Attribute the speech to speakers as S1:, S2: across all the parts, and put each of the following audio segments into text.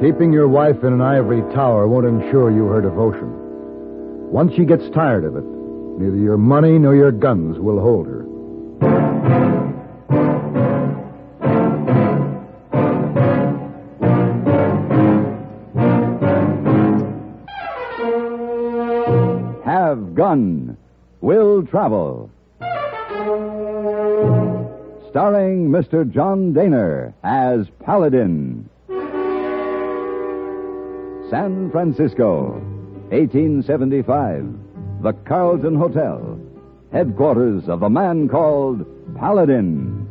S1: Keeping your wife in an ivory tower won't ensure you her devotion. Once she gets tired of it, neither your money nor your guns will hold her.
S2: Have Gun. Will Travel. Starring Mr. John Daner as Paladin. San Francisco, 1875. The Carlton Hotel. Headquarters of the man called Paladin.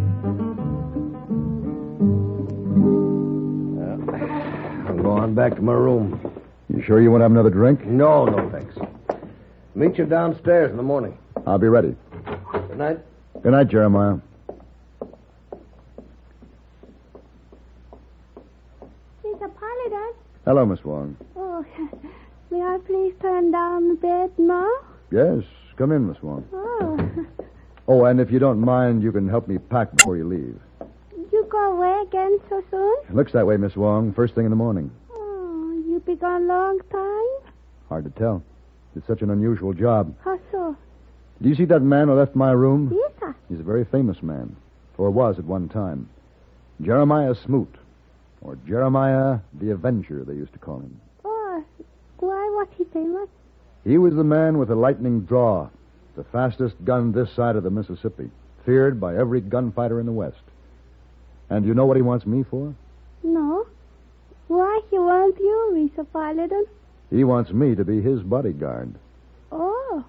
S3: I'm going back to my room.
S1: You sure you won't have another drink?
S3: No, thanks. Meet you downstairs in the morning.
S1: I'll be ready.
S3: Good night.
S1: Good night, Jeremiah.
S4: Mr. Paladin.
S1: Hello, Miss Wong.
S4: Oh, may I please turn down the bed now?
S1: Yes, come in, Miss Wong.
S4: Oh,
S1: Oh, and if you don't mind, you can help me pack before you leave.
S4: you go away again so soon?
S1: Looks that way, Miss Wong. First thing in the morning.
S4: Oh, you be gone long time?
S1: Hard to tell. It's such an unusual job.
S4: How so?
S1: Do you see that man who left my room?
S4: Yes, sir.
S1: He's a very famous man, or was at one time. Jeremiah Smoot, or Jeremiah the Avenger, they used to call him.
S4: Oh, why was he famous?
S1: He was the man with the lightning draw, the fastest gun this side of the Mississippi, feared by every gunfighter in the West. And you know what he wants me for?
S4: No. Why he want you, Mr. Paladin?
S1: He wants me to be his bodyguard.
S4: Oh.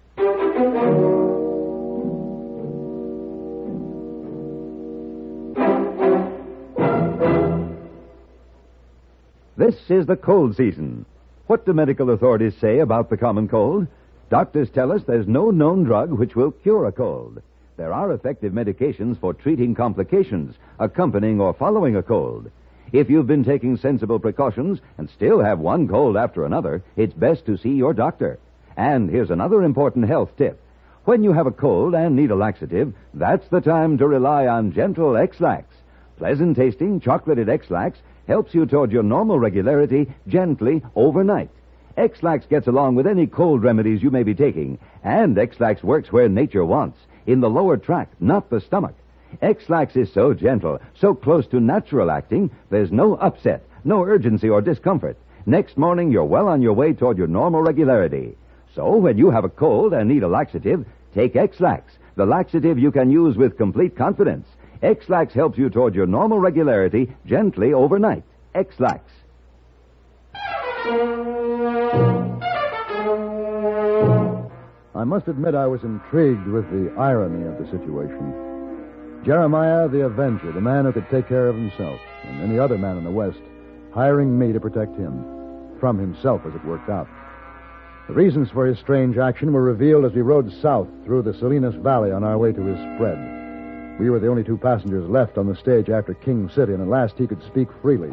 S2: This is the cold season. What do medical authorities say about the common cold? Doctors tell us there's no known drug which will cure a cold. There are effective medications for treating complications, accompanying or following a cold. If you've been taking sensible precautions and still have one cold after another, it's best to see your doctor. And here's another important health tip. When you have a cold and need a laxative, that's the time to rely on gentle X-Lax. Pleasant-tasting, chocolated X-Lax helps you toward your normal regularity gently overnight. X-Lax gets along with any cold remedies you may be taking, and X-Lax works where nature wants, in the lower tract, not the stomach. X-Lax is so gentle, so close to natural acting, there's no upset, no urgency or discomfort. Next morning, you're well on your way toward your normal regularity. So, when you have a cold and need a laxative, take X-Lax, the laxative you can use with complete confidence. X-Lax helps you toward your normal regularity gently overnight. X-Lax.
S1: I must admit I was intrigued with the irony of the situation. Jeremiah the Avenger, the man who could take care of himself, and any other man in the West, hiring me to protect him. From himself, as it worked out. The reasons for his strange action were revealed as we rode south through the Salinas Valley on our way to his spread. We were the only two passengers left on the stage after King City, and at last he could speak freely.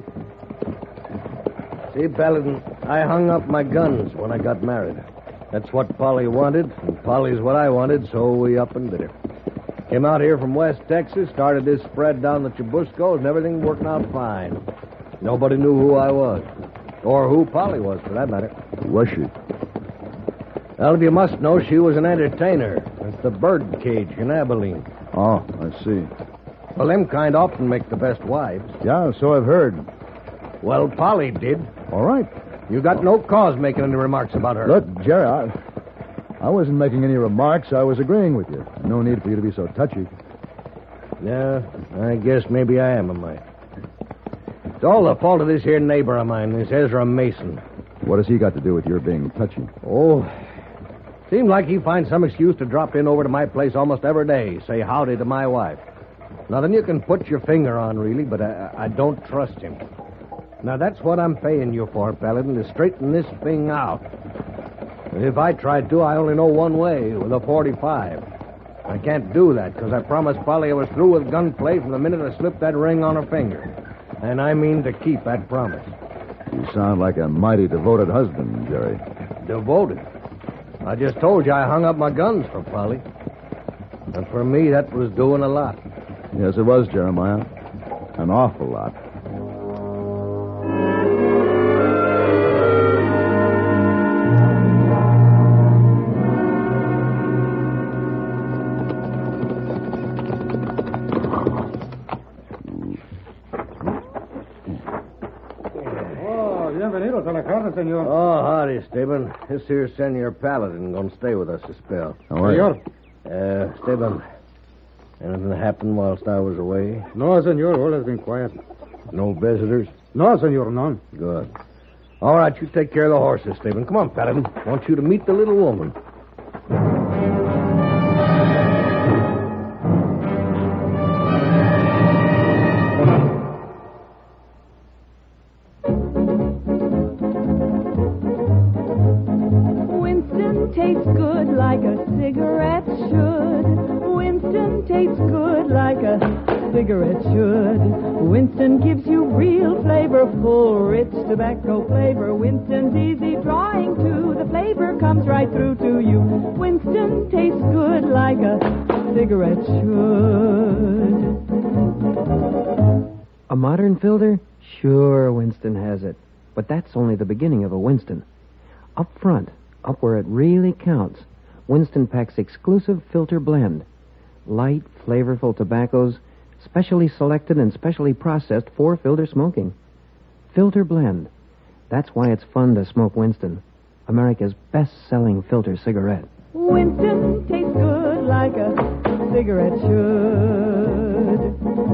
S3: See, Paladin, I hung up my guns when I got married. That's what Polly wanted, and Polly's what I wanted, so we up and did it. Came out here from West Texas, started this spread down the Chubuscos, and everything worked out fine. Nobody knew who I was, or who Polly was, for that matter.
S1: Who was she?
S3: Well, you must know she was an entertainer at the Birdcage in Abilene.
S1: Oh, I see.
S3: Well, them kind often make the best wives.
S1: Yeah, so I've heard.
S3: Well, Polly did.
S1: All right.
S3: You got no cause making any remarks about her.
S1: Look, Jerry, I wasn't making any remarks. I was agreeing with you. No need for you to be so touchy.
S3: Yeah, I guess maybe I am, I? It's all the fault of this here neighbor of mine, this Ezra Mason.
S1: What has he got to do with your being touchy?
S3: Oh, seems like he finds some excuse to drop in over to my place almost every day, say howdy to my wife. Nothing you can put your finger on, really, but I don't trust him. Now, that's what I'm paying you for, Paladin, to straighten this thing out. If I tried to, I only know one way, with a 45. I can't do that, because I promised Polly I was through with gunplay from the minute I slipped that ring on her finger. And I mean to keep that promise.
S1: You sound like a mighty devoted husband, Jerry.
S3: Devoted? I just told you I hung up my guns for Polly. But for me, that was doing a lot.
S1: Yes, it was, Jeremiah. An awful lot.
S5: Bienvenido to la casa, senor.
S3: Oh, howdy, Stephen. This here's Senor Paladin going to stay with us a spell.
S1: How are you?
S5: Senor.
S3: Stephen, anything happened whilst I was away?
S5: No, senor. All has been quiet.
S3: No visitors?
S5: No, senor, none.
S3: Good. All right, you take care of the horses, Stephen. Come on, Paladin. I want you to meet the little woman.
S6: Winston tastes good like a cigarette should. Winston tastes good like a cigarette should. Winston gives you real flavor, full, rich tobacco flavor. Winston's easy drawing too. The flavor comes right through to you. Winston tastes good like a cigarette should.
S7: A modern filter? Sure, Winston has it. But that's only the beginning of a Winston. Up front, up where it really counts, Winston packs exclusive filter blend. Light, flavorful tobaccos, specially selected and specially processed for filter smoking. Filter blend. That's why it's fun to smoke Winston, America's best-selling filter cigarette.
S6: Winston tastes good like a cigarette should.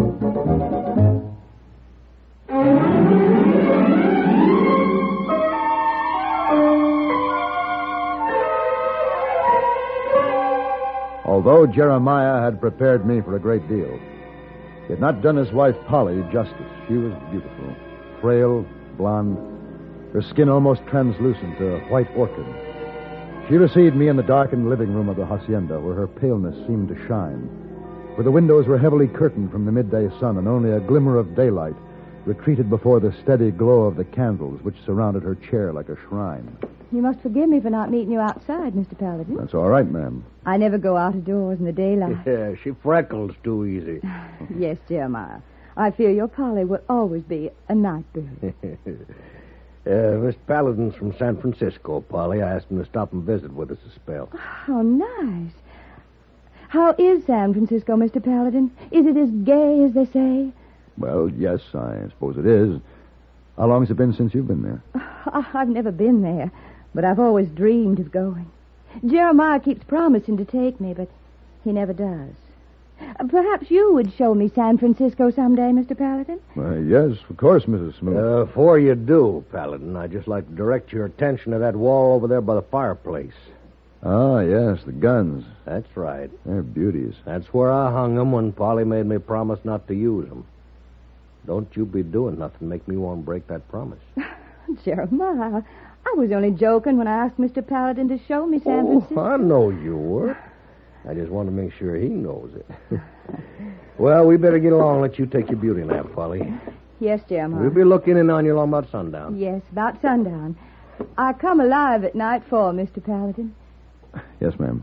S1: Although Jeremiah had prepared me for a great deal, he had not done his wife Polly justice. She was beautiful, frail, blonde, her skin almost translucent, a white orchid. She received me in the darkened living room of the hacienda, where her paleness seemed to shine, where the windows were heavily curtained from the midday sun, and only a glimmer of daylight retreated before the steady glow of the candles which surrounded her chair like a shrine.
S4: You must forgive me for not meeting you outside, Mr. Paladin.
S1: That's all right, ma'am.
S4: I never go out of doors in the daylight.
S3: Yeah, she freckles too easy.
S4: Yes, Jeremiah. I fear your Polly will always be a night bird.
S3: Miss Paladin's from San Francisco, Polly. I asked him to stop and visit with us a spell.
S4: How nice. How is San Francisco, Mr. Paladin? Is it as gay as they say?
S1: Well, yes, I suppose it is. How long has it been since you've been there?
S4: I've never been there, but I've always dreamed of going. Jeremiah keeps promising to take me, but he never does. Perhaps you would show me San Francisco someday, Mr. Paladin?
S1: Yes, of course, Mrs. Smoot.
S3: Before you do, Paladin, I'd just like to direct your attention to that wall over there by the fireplace.
S1: Ah, yes, the guns.
S3: That's right.
S1: They're beauties.
S3: That's where I hung them when Polly made me promise not to use them. Don't you be doing nothing make me want to break that promise.
S4: Jeremiah, I was only joking when I asked Mr. Paladin to show me San Francisco.
S3: I know you were. I just want to make sure he knows it. Well, we better get along and let you take your beauty nap, Polly.
S4: Yes, Jeremiah.
S3: We'll be looking in on you along about sundown.
S4: Yes, about sundown. I come alive at nightfall, Mr. Paladin.
S1: Yes, ma'am.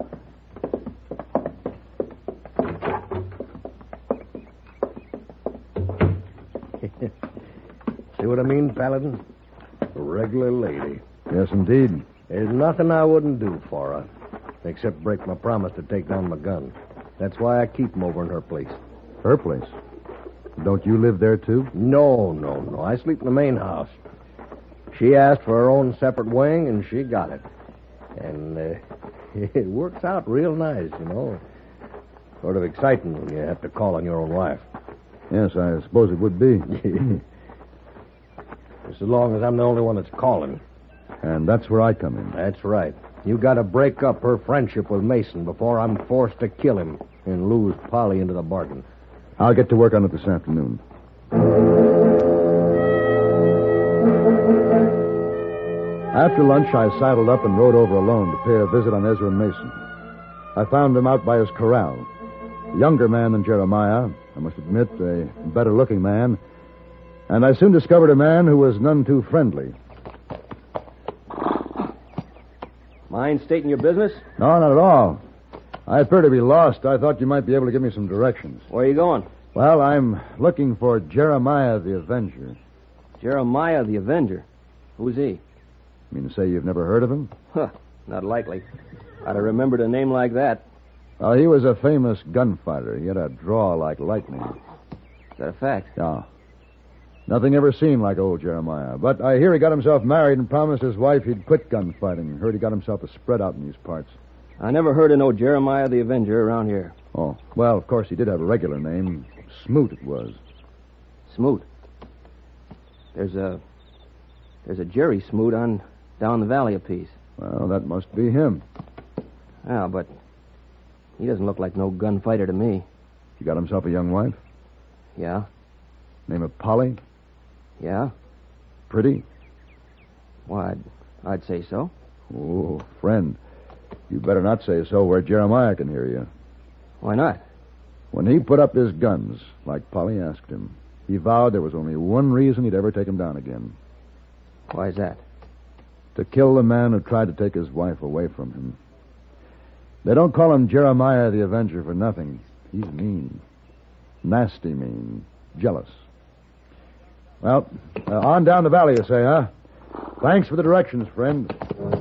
S3: See what I mean, Paladin? A regular lady.
S1: Yes, indeed.
S3: There's nothing I wouldn't do for her, except break my promise to take down my gun. That's why I keep them over in her place.
S1: Her place? Don't you live there, too?
S3: No. I sleep in the main house. She asked for her own separate wing, and she got it. And it works out real nice, you know. Sort of exciting when you have to call on your own wife.
S1: Yes, I suppose it would be.
S3: Just as long as I'm the only one that's calling.
S1: And that's where I come in.
S3: That's right. You got to break up her friendship with Mason before I'm forced to kill him and lose Polly into the bargain.
S1: I'll get to work on it this afternoon. After lunch, I saddled up and rode over alone to pay a visit on Ezra Mason. I found him out by his corral. A younger man than Jeremiah, I must admit, a better-looking man. And I soon discovered a man who was none too friendly.
S8: Mind stating your business?
S1: No, not at all. I appear to be lost. I thought you might be able to give me some directions.
S8: Where are you going?
S1: Well, I'm looking for Jeremiah the Avenger.
S8: Jeremiah the Avenger. Who's he?
S1: You mean to say you've never heard of him?
S8: Huh, not likely. I'd have remembered a name like that.
S1: Well, he was a famous gunfighter. He had a draw like lightning.
S8: Is that a fact?
S1: Yeah. Nothing ever seemed like old Jeremiah. But I hear he got himself married and promised his wife he'd quit gunfighting. Heard he got himself a spread out in these parts.
S8: I never heard of no Jeremiah the Avenger around here.
S1: Oh, well, of course, he did have a regular name. Smoot it was.
S8: Smoot. There's a Jerry Smoot on down the valley a piece.
S1: Well, that must be him.
S8: Yeah, but he doesn't look like no gunfighter to me.
S1: He got himself a young wife?
S8: Yeah?
S1: Name of Polly?
S8: Yeah?
S1: Pretty?
S8: Why, I'd say so.
S1: Oh, friend, you better not say so where Jeremiah can hear you.
S8: Why not?
S1: When he put up his guns, like Polly asked him, he vowed there was only one reason he'd ever take him down again.
S8: Why's that?
S1: To kill the man who tried to take his wife away from him. They don't call him Jeremiah the Avenger for nothing. He's mean. Nasty mean. Jealous. Well, on down the valley, you say, huh? Thanks for the directions, friend.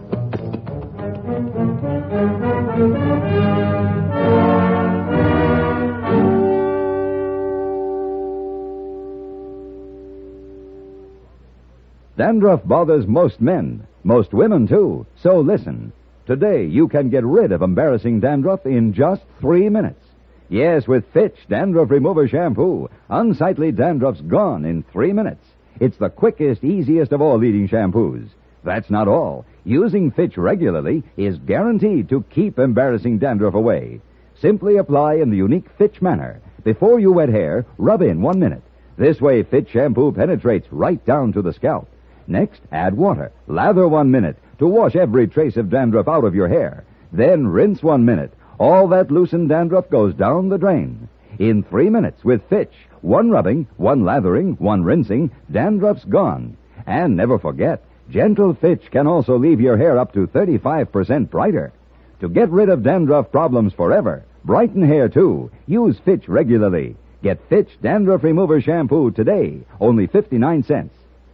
S2: Dandruff bothers most men, most women, too. So listen. Today, you can get rid of embarrassing dandruff in just 3 minutes. Yes, with Fitch Dandruff Remover Shampoo, unsightly dandruff's gone in 3 minutes. It's the quickest, easiest of all leading shampoos. That's not all. Using Fitch regularly is guaranteed to keep embarrassing dandruff away. Simply apply in the unique Fitch manner. Before you wet hair, rub in 1 minute. This way, Fitch shampoo penetrates right down to the scalp. Next, add water. Lather 1 minute to wash every trace of dandruff out of your hair. Then rinse 1 minute. All that loosened dandruff goes down the drain. In 3 minutes with Fitch, 1 rubbing, 1 lathering, 1 rinsing, dandruff's gone. And never forget, gentle Fitch can also leave your hair up to 35% brighter. To get rid of dandruff problems forever, brighten hair too, use Fitch regularly. Get Fitch Dandruff Remover Shampoo today, only 59 cents.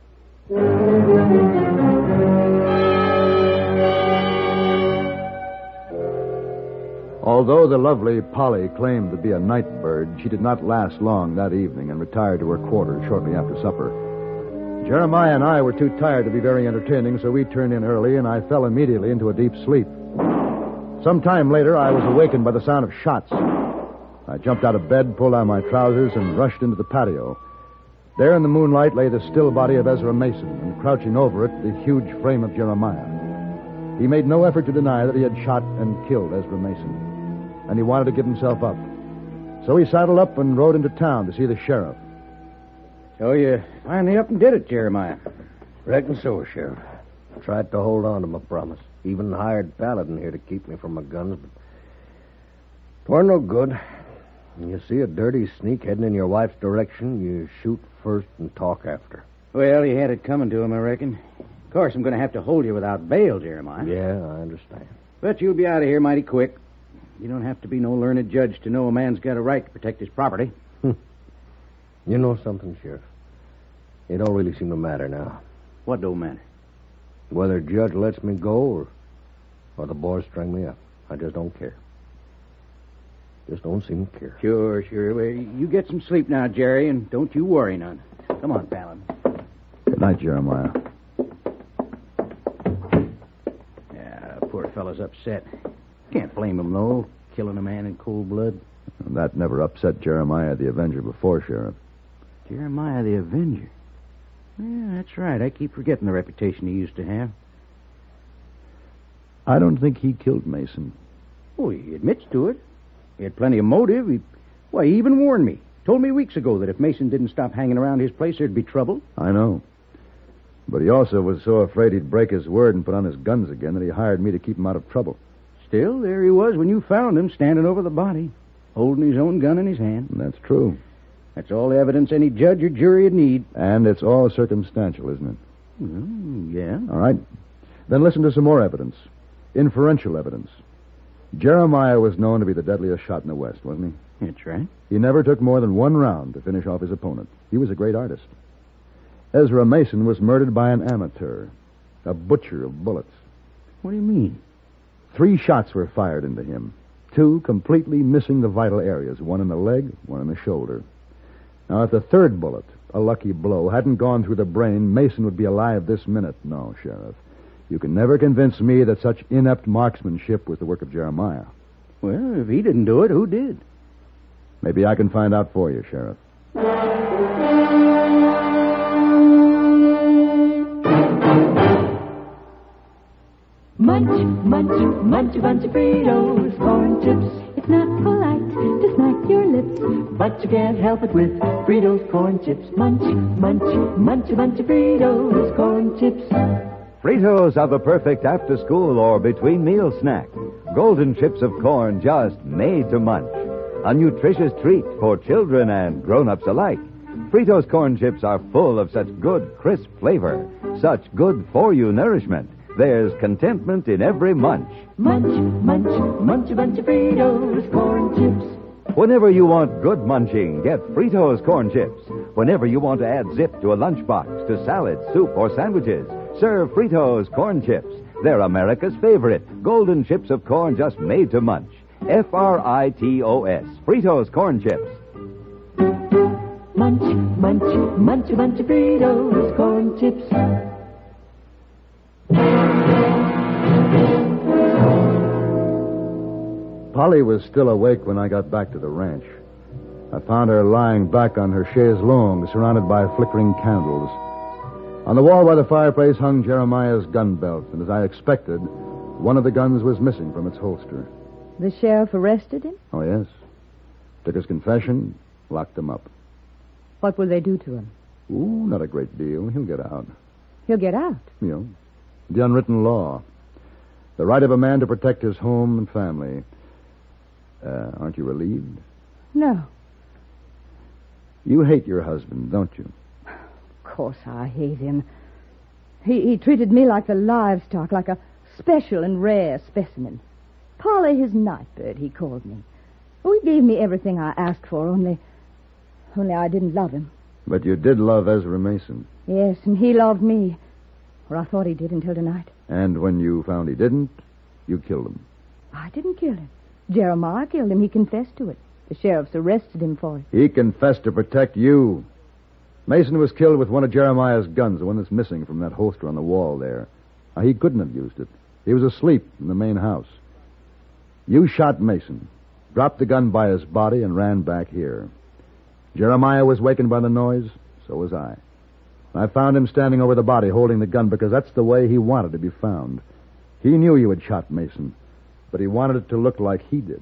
S1: Although the lovely Polly claimed to be a night bird, she did not last long that evening and retired to her quarters shortly after supper. Jeremiah and I were too tired to be very entertaining, so we turned in early, and I fell immediately into a deep sleep. Some time later, I was awakened by the sound of shots. I jumped out of bed, pulled on my trousers, and rushed into the patio. There in the moonlight lay the still body of Ezra Mason, and crouching over it, the huge frame of Jeremiah. He made no effort to deny that he had shot and killed Ezra Mason, and he wanted to give himself up. So he saddled up and rode into town to see the sheriff.
S5: So you finally up and did it, Jeremiah.
S3: Reckon so, Sheriff. Tried to hold on to my promise. Even hired Paladin here to keep me from my guns, but 'twere no good. When you see a dirty sneak heading in your wife's direction, you shoot first and talk after.
S5: Well, he had it coming to him, I reckon. Of course, I'm going to have to hold you without bail, Jeremiah.
S3: Yeah, I understand.
S5: But you'll be out of here mighty quick. You don't have to be no learned judge to know a man's got a right to protect his property.
S3: You know something, Sheriff? It don't really seem to matter now.
S5: What don't matter?
S3: Whether Judge lets me go or the boys string me up. I just don't care. Just don't seem to care.
S5: Sure. Well, you get some sleep now, Jerry, and don't you worry none. Come on, Paladin.
S1: Good night, Jeremiah.
S5: Yeah, poor fellow's upset. Can't blame him, though, killing a man in cold blood.
S1: That never upset Jeremiah the Avenger before, Sheriff.
S5: Jeremiah the Avenger. Yeah, that's right. I keep forgetting the reputation he used to have.
S1: I don't think he killed Mason.
S5: Oh, he admits to it. He had plenty of motive. He even warned me. Told me weeks ago that if Mason didn't stop hanging around his place, there'd be trouble.
S1: I know. But he also was so afraid he'd break his word and put on his guns again that he hired me to keep him out of trouble.
S5: Still, there he was when you found him, standing over the body, holding his own gun in his hand.
S1: And that's true.
S5: That's all the evidence any judge or jury would need.
S1: And it's all circumstantial, isn't it?
S5: Yeah.
S1: All right. Then listen to some more evidence. Inferential evidence. Jeremiah was known to be the deadliest shot in the West, wasn't he?
S5: That's right.
S1: He never took more than 1 round to finish off his opponent. He was a great artist. Ezra Mason was murdered by an amateur, a butcher of bullets.
S5: What do you mean?
S1: 3 shots were fired into him, 2 completely missing the vital areas, 1 in the leg, 1 in the shoulder. Now, if the 3rd bullet, a lucky blow hadn't gone through the brain, Mason would be alive this minute. No, Sheriff. You can never convince me that such inept marksmanship was the work of Jeremiah.
S5: Well, if he didn't do it, who did?
S1: Maybe I can find out for you, Sheriff.
S6: Munch, munch, munch a bunch of Fritos, corn chips. It's not polite to smack your lips, but you can't help it with Fritos corn chips. Munch, munch, munch a bunch of Fritos, corn chips.
S2: Fritos are the perfect after-school or between-meal snack. Golden chips of corn just made to munch. A nutritious treat for children and grown-ups alike. Fritos corn chips are full of such good, crisp flavor, such good-for-you nourishment. There's contentment in every munch.
S6: Munch, munch, munch a bunch of Fritos corn chips.
S2: Whenever you want good munching, get Fritos corn chips. Whenever you want to add zip to a lunchbox, to salad, soup, or sandwiches, serve Fritos corn chips. They're America's favorite, golden chips of corn just made to munch. Fritos, Fritos corn chips.
S6: Munch, munch, munch a bunch of Fritos corn chips.
S1: Polly was still awake when I got back to the ranch. I found her lying back on her chaise longue, surrounded by flickering candles. On the wall by the fireplace hung Jeremiah's gun belt, and as I expected, one of the guns was missing from its holster.
S4: The sheriff arrested him?
S1: Oh, yes. Took his confession, locked him up.
S4: What will they do to him?
S1: Ooh, not a great deal. He'll get out.
S4: He'll get out?
S1: You know, the unwritten law. The right of a man to protect his home and family. Aren't you relieved?
S4: No.
S1: You hate your husband, don't you?
S4: Of course I hate him. He treated me like the livestock, like a special and rare specimen. Polly, his night bird, he called me. Oh, he gave me everything I asked for, only I didn't love him.
S1: But you did love Ezra Mason.
S4: Yes, and he loved me. Or I thought he did until tonight.
S1: And when you found he didn't, you killed him.
S4: I didn't kill him. Jeremiah killed him. He confessed to it. The sheriff's arrested him for it.
S1: He confessed to protect you. Mason was killed with one of Jeremiah's guns, the one that's missing from that holster on the wall there. Now, he couldn't have used it. He was asleep in the main house. You shot Mason, dropped the gun by his body, and ran back here. Jeremiah was wakened by the noise. So was I. I found him standing over the body, holding the gun, because that's the way he wanted to be found. He knew you had shot Mason, but he wanted it to look like he did.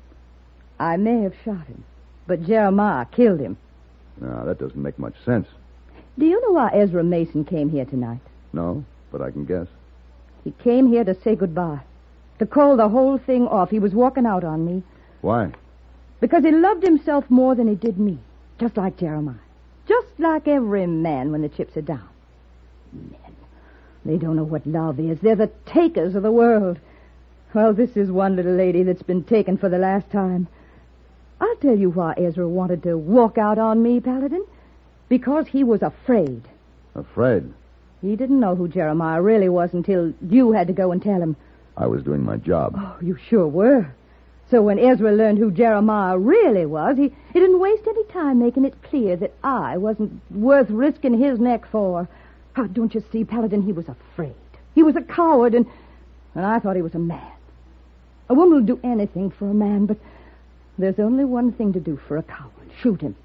S4: I may have shot him, but Jeremiah killed him.
S1: No, that doesn't make much sense.
S4: Do you know why Ezra Mason came here tonight?
S1: No, but I can guess.
S4: He came here to say goodbye, to call the whole thing off. He was walking out on me.
S1: Why?
S4: Because he loved himself more than he did me, just like Jeremiah. Just like every man when the chips are down. Men, they don't know what love is. They're the takers of the world. Well, this is one little lady that's been taken for the last time. I'll tell you why Ezra wanted to walk out on me, Paladin. Because he was afraid.
S1: Afraid?
S4: He didn't know who Jeremiah really was until you had to go and tell him.
S1: I was doing my job.
S4: Oh, you sure were. So when Ezra learned who Jeremiah really was, he didn't waste any time making it clear that I wasn't worth risking his neck for. Oh, don't you see, Paladin, he was afraid. He was a coward, and I thought he was a man. A woman will do anything for a man, but there's only one thing to do for a coward. Shoot him.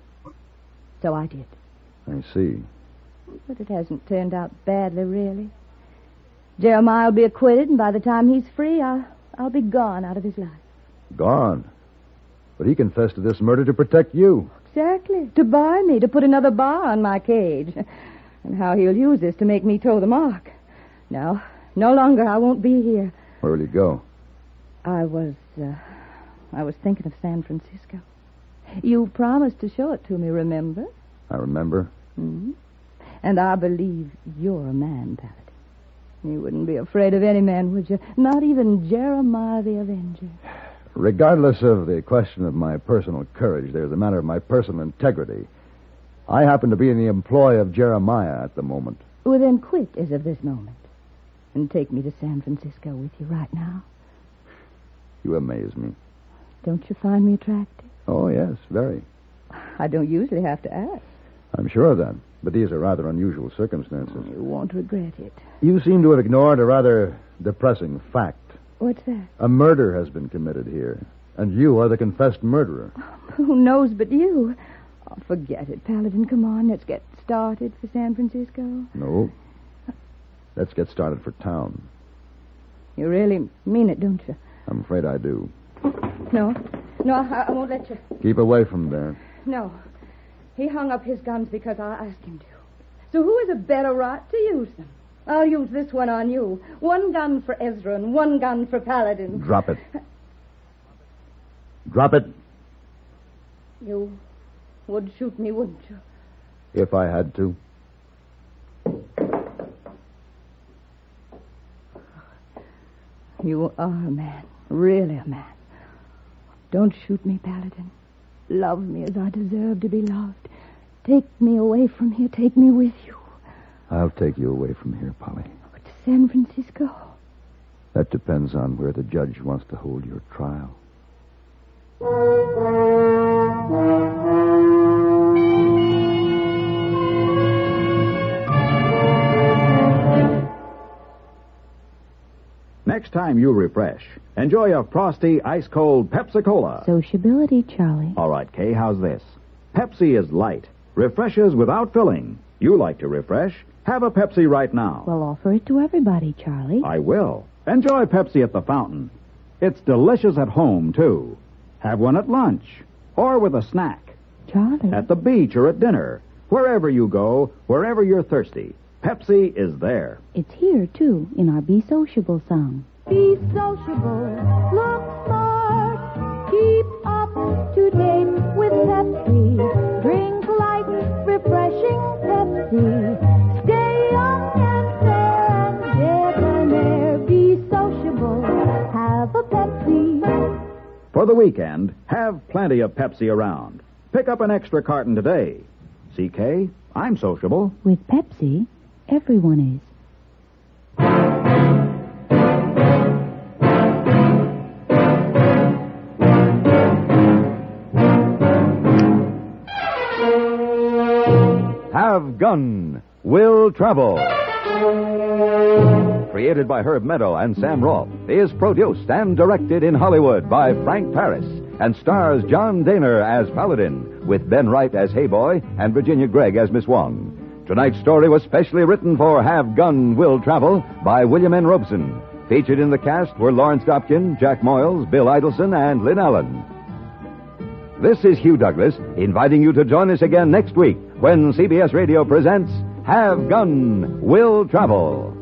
S4: So I did.
S1: I see.
S4: But it hasn't turned out badly, really. Jeremiah will be acquitted, and by the time he's free, I'll be gone out of his life.
S1: Gone? But he confessed to this murder to protect you.
S4: Exactly. To buy me, to put another bar on my cage. And how he'll use this to make me toe the mark. No longer. I won't be here.
S1: Where will you go?
S4: I was thinking of San Francisco. You promised to show it to me, remember?
S1: I remember.
S4: Mm-hmm. And I believe you're a man, Paladin. You wouldn't be afraid of any man, would you? Not even Jeremiah the Avenger.
S1: Regardless of the question of my personal courage, there's a matter of my personal integrity. I happen to be in the employ of Jeremiah at the moment.
S4: Well, then quit as of this moment. And take me to San Francisco with you right now.
S1: You amaze me.
S4: Don't you find me attractive?
S1: Oh, yes, very.
S4: I don't usually have to ask.
S1: I'm sure of that. But these are rather unusual circumstances.
S4: You won't regret it.
S1: You seem to have ignored a rather depressing fact.
S4: What's that?
S1: A murder has been committed here, and you are the confessed murderer.
S4: Who knows but you? Oh, forget it, Paladin. Come on, let's get started for San Francisco.
S1: No. Let's get started for town.
S4: You really mean it, don't you?
S1: I'm afraid I do.
S4: No, I won't let you.
S1: Keep away from there.
S4: No. He hung up his guns because I asked him to. So who is a better right to use them? I'll use this one on you. One gun for Ezra and one gun for Paladin.
S1: Drop it. Drop it.
S4: You would shoot me, wouldn't you?
S1: If I had to.
S4: You are a man. Really a man. Don't shoot me, Paladin. Love me as I deserve to be loved. Take me away from here. Take me with you.
S1: I'll take you away from here, Polly.
S4: But to San Francisco.
S1: That depends on where the judge wants to hold your trial.
S9: Next time you refresh, enjoy a frosty, ice-cold Pepsi-Cola.
S6: Sociability, Charlie.
S9: All right, Kay, how's this? Pepsi is light, refreshes without filling. You like to refresh? Have a Pepsi right now.
S6: Well, offer it to everybody, Charlie.
S9: I will. Enjoy Pepsi at the fountain. It's delicious at home, too. Have one at lunch or with a snack.
S6: Charlie.
S9: At the beach or at dinner. Wherever you go, wherever you're thirsty, Pepsi is there.
S6: It's here, too, in our Be Sociable song.
S10: Be sociable, look smart, keep up to date with Pepsi. Drink light, refreshing Pepsi. Stay young and fair and debonair. Be sociable, have a Pepsi.
S9: For the weekend, have plenty of Pepsi around. Pick up an extra carton today. CK, I'm sociable.
S6: With Pepsi, everyone is.
S2: Have Gun, Will Travel. Created by Herb Meadow and Sam Rolfe, is produced and directed in Hollywood by Frank Paris and stars John Daner as Paladin, with Ben Wright as Hayboy and Virginia Gregg as Miss Wong. Tonight's story was specially written for Have Gun, Will Travel by William N. Robeson. Featured in the cast were Lawrence Dobkin, Jack Moyles, Bill Idelson, and Lynn Allen. This is Hugh Douglas, inviting you to join us again next week when CBS Radio presents Have Gun, Will Travel.